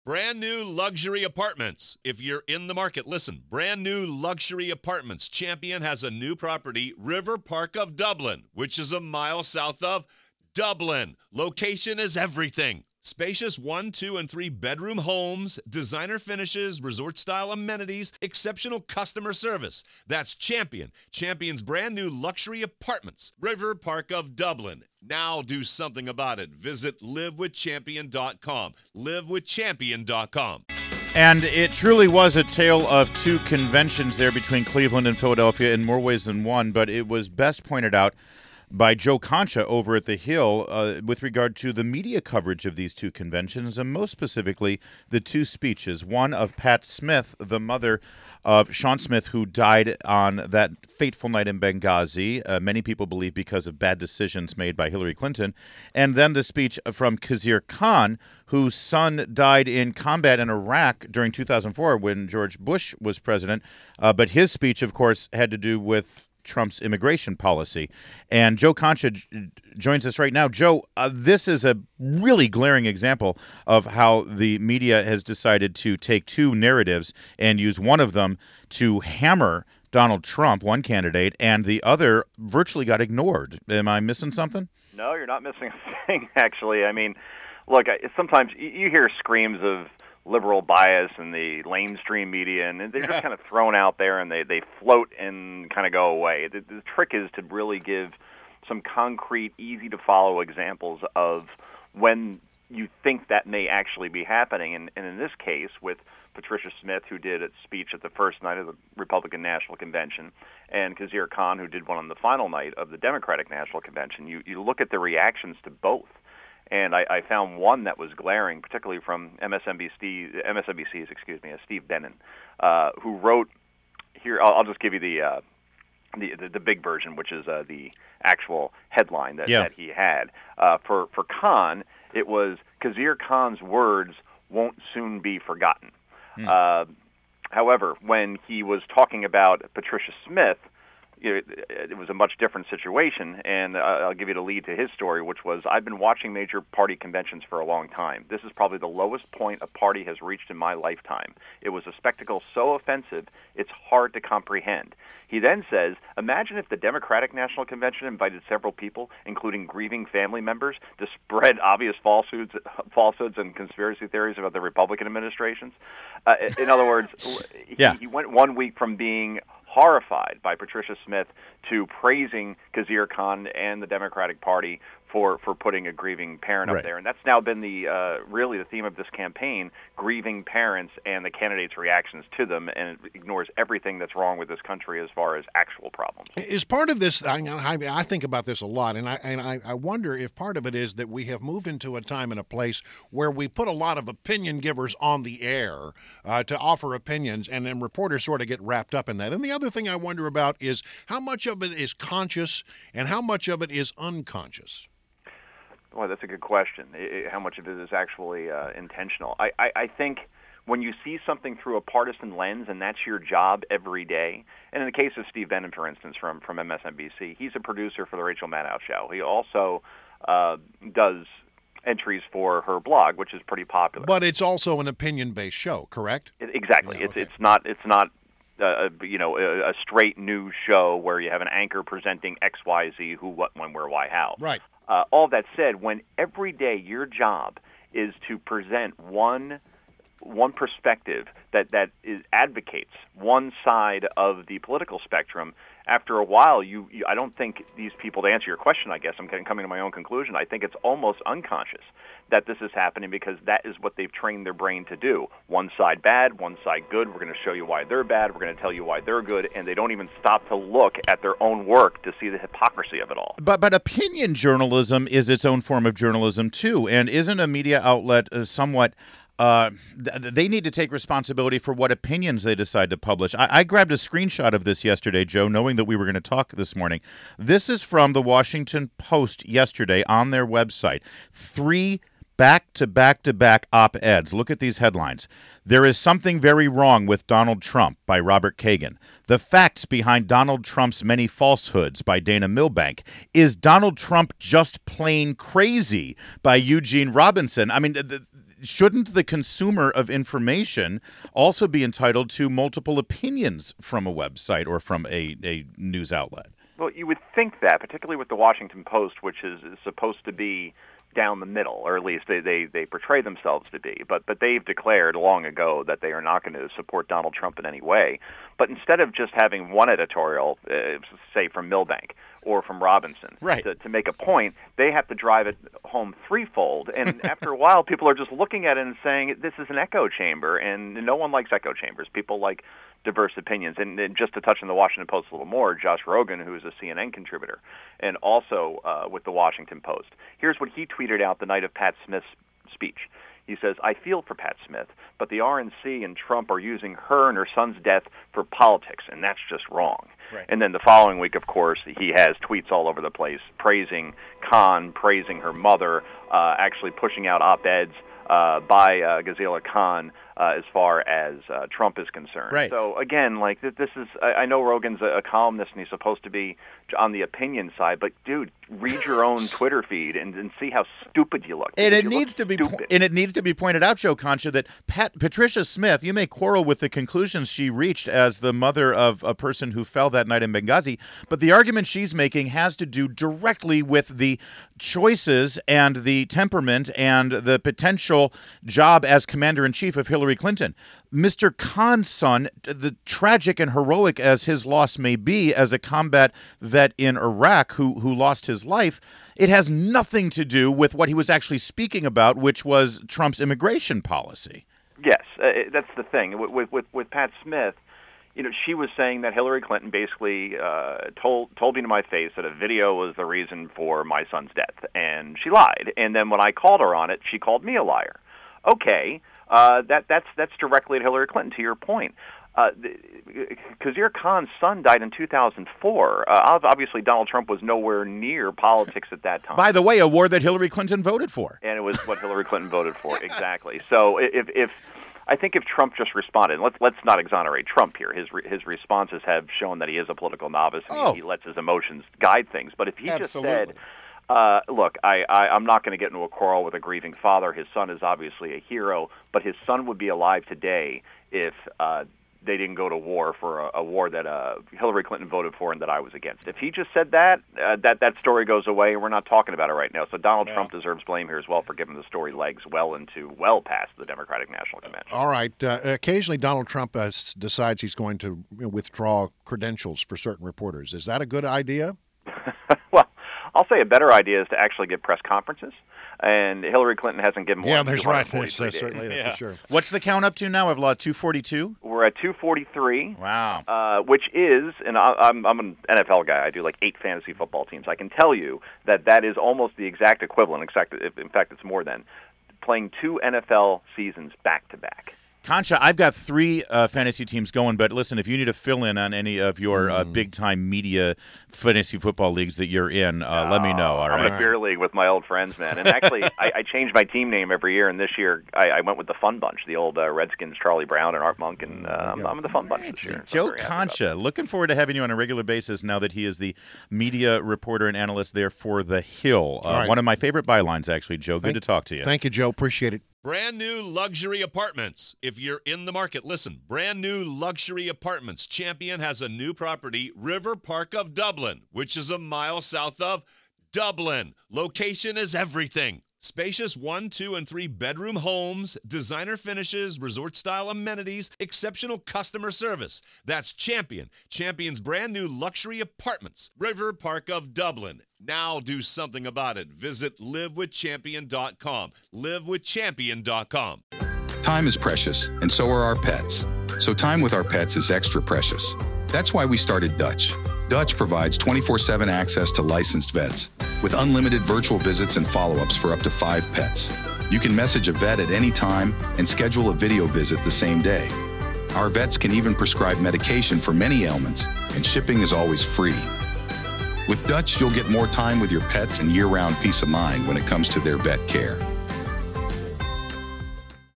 Brand new luxury apartments. If you're in the market, listen. Brand new luxury apartments. Champion has a new property, River Park of Dublin, which is a mile south of Dublin. Location is everything. Spacious 1, 2, and 3 bedroom homes, designer finishes, resort style amenities, exceptional customer service. That's Champion. Champion's brand new luxury apartments, River Park of Dublin. Now do something about it. Visit livewithchampion.com. Livewithchampion.com. And it truly was a tale of two conventions there between Cleveland and Philadelphia in more ways than one, but it was best pointed out by Joe Concha over at The Hill with regard to the media coverage of these two conventions, and most specifically the two speeches, one of Pat Smith, the mother of Sean Smith, who died on that fateful night in Benghazi, many people believe because of bad decisions made by Hillary Clinton, and then the speech from Khizr Khan, whose son died in combat in Iraq during 2004 when George Bush was president, but his speech, of course, had to do with Trump's immigration policy. And Joe Concha joins us right now. Joe, this is a really glaring example of how the media has decided to take two narratives and use one of them to hammer Donald Trump, one candidate, and the other virtually got ignored. Am I missing something? No, you're not missing a thing, actually. I mean, look, sometimes you hear screams of liberal bias in the lamestream media, and they're just kind of thrown out there, and they float and kind of go away. The trick is to really give some concrete, easy-to-follow examples of when you think that may actually be happening. And in this case, with Patricia Smith, who did a speech at the first night of the Republican National Convention, and Khizr Khan, who did one on the final night of the Democratic National Convention, you look at the reactions to both. And I found one that was glaring, particularly from MSNBC's Steve Bannon, who wrote here. I'll just give you the big version, which is the actual headline that he had. For Khan, it was Khizr Khan's words won't soon be forgotten. However, when he was talking about Patricia Smith, it was a much different situation, and I'll give you the lead to his story, which was, I've been watching major party conventions for a long time. This is probably the lowest point a party has reached in my lifetime. It was a spectacle so offensive, it's hard to comprehend. He then says, imagine if the Democratic National Convention invited several people, including grieving family members, to spread obvious falsehoods and conspiracy theories about the Republican administrations. In other words, he went 1 week from being horrified by Patricia Smith to praising Khizr Khan and the Democratic Party for putting a grieving parent up there. And that's now been really the theme of this campaign, grieving parents and the candidates' reactions to them, and it ignores everything that's wrong with this country as far as actual problems. Is part of this, I think about this a lot, and I wonder if part of it is that we have moved into a time and a place where we put a lot of opinion givers on the air to offer opinions, and then reporters sort of get wrapped up in that. And the other thing I wonder about is how much of it is conscious and how much of it is unconscious. Well, that's a good question. How much of it is actually intentional? I think when you see something through a partisan lens, and that's your job every day, and in the case of Steve Bannon, for instance, from MSNBC, he's a producer for the Rachel Maddow Show. He also does entries for her blog, which is pretty popular. But it's also an opinion-based show, correct? Exactly. Yeah, okay. It's not a straight news show where you have an anchor presenting X, Y, Z, who, what, when, where, why, how. Right. All that said, when every day your job is to present one perspective that advocates one side of the political spectrum, after a while, I don't think these people, to answer your question, I guess I'm coming to my own conclusion, I think it's almost unconscious that this is happening because that is what they've trained their brain to do. One side bad, one side good. We're going to show you why they're bad. We're going to tell you why they're good. And they don't even stop to look at their own work to see the hypocrisy of it all. But opinion journalism is its own form of journalism, too. And isn't a media outlet somewhat... they need to take responsibility for what opinions they decide to publish. I grabbed a screenshot of this yesterday, Joe, knowing that we were going to talk this morning. This is from the Washington Post yesterday on their website. 3 back-to-back-to-back op-eds. Look at these headlines. There is something very wrong with Donald Trump by Robert Kagan. The facts behind Donald Trump's many falsehoods by Dana Milbank. Is Donald Trump just plain crazy by Eugene Robinson? I mean, shouldn't the consumer of information also be entitled to multiple opinions from a website or from a news outlet? Well, you would think that, particularly with the Washington Post, which is supposed to be down the middle, or at least they portray themselves to be. But they've declared long ago that they are not going to support Donald Trump in any way. But instead of just having one editorial, say from Milbank or from Robinson, right, to make a point, they have to drive it home threefold. And after a while, people are just looking at it and saying, this is an echo chamber, and no one likes echo chambers. People like diverse opinions. And just to touch on the Washington Post a little more, Josh Rogan, who is a CNN contributor, and also with the Washington Post, here's what he tweeted out the night of Pat Smith's speech. He says, I feel for Pat Smith, but the RNC and Trump are using her and her son's death for politics, and that's just wrong. Right. And then the following week, of course, he has tweets all over the place praising Khan, praising her mother, actually pushing out op-eds by Ghazala Khan as far as Trump is concerned. Right. So, again, like this is, I know Rogan's a columnist and he's supposed to be on the opinion side, but, dude, read your own Twitter feed and see how stupid you look. And it needs to be pointed out, Joe Concha, that Patricia Smith, you may quarrel with the conclusions she reached as the mother of a person who fell that night in Benghazi, but the argument she's making has to do directly with the choices and the temperament and the potential job as commander-in-chief of Hillary Clinton. Mr. Khan's son, the tragic and heroic as his loss may be as a combat vet in Iraq who lost his life, it has nothing to do with what he was actually speaking about, which was Trump's immigration policy. Yes, that's the thing. With Pat Smith, you know, she was saying that Hillary Clinton basically told me to my face that a video was the reason for my son's death, and she lied. And then when I called her on it, she called me a liar. Okay, that's directly at Hillary Clinton, to your point. Khizr Khan's son died in 2004. Obviously, Donald Trump was nowhere near politics at that time. By the way, a war that Hillary Clinton voted for. And it was what Hillary Clinton voted for, exactly. So I think if Trump just responded, let's not exonerate Trump here. His responses have shown that he is a political novice and he lets his emotions guide things. But if he just said, look, I'm not going to get into a quarrel with a grieving father. His son is obviously a hero, but his son would be alive today if they didn't go to war for a war that Hillary Clinton voted for and that I was against. If he just said that, that story goes away, and we're not talking about it right now. So Donald Trump deserves blame here as well for giving the story legs well past the Democratic National Convention. All right. Occasionally, Donald Trump decides he's going to withdraw credentials for certain reporters. Is that a good idea? Well, I'll say a better idea is to actually give press conferences. And Hillary Clinton hasn't given one. Yeah, that's right. Certainly, for sure. What's the count up to now? We've lost 242? We're at 243. Wow. Which is, and I'm an NFL guy. I do like 8 fantasy football teams. I can tell you that is almost the exact equivalent. In fact, it's more than playing 2 NFL seasons back-to-back. Concha, I've got 3 fantasy teams going, but listen, if you need to fill in on any of your big-time media fantasy football leagues that you're in, let me know, all right? I'm in a beer league with my old friends, man. And actually, I change my team name every year, and this year I went with the Fun Bunch, the old Redskins, Charlie Brown and Art Monk, and I'm in the Fun Bunch this year. Joe Concha, looking forward to having you on a regular basis now that he is the media reporter and analyst there for The Hill. Right. One of my favorite bylines, actually, Joe. Good to talk to you. Thank you, Joe. Appreciate it. Brand new luxury apartments. If you're in the market, listen. Brand new luxury apartments. Champion has a new property, River Park of Dublin, which is a mile south of Dublin. Location is everything. Spacious 1, 2, and 3 bedroom homes, designer finishes, resort-style amenities, exceptional customer service. That's Champion. Champion's brand new luxury apartments, River Park of Dublin. Now do something about it. Visit livewithchampion.com. Livewithchampion.com. Time is precious, and so are our pets. So time with our pets is extra precious. That's why we started Dutch. Dutch provides 24/7 access to licensed vets with unlimited virtual visits and follow-ups for up to 5 pets. You can message a vet at any time and schedule a video visit the same day. Our vets can even prescribe medication for many ailments, and shipping is always free. With Dutch, you'll get more time with your pets and year-round peace of mind when it comes to their vet care.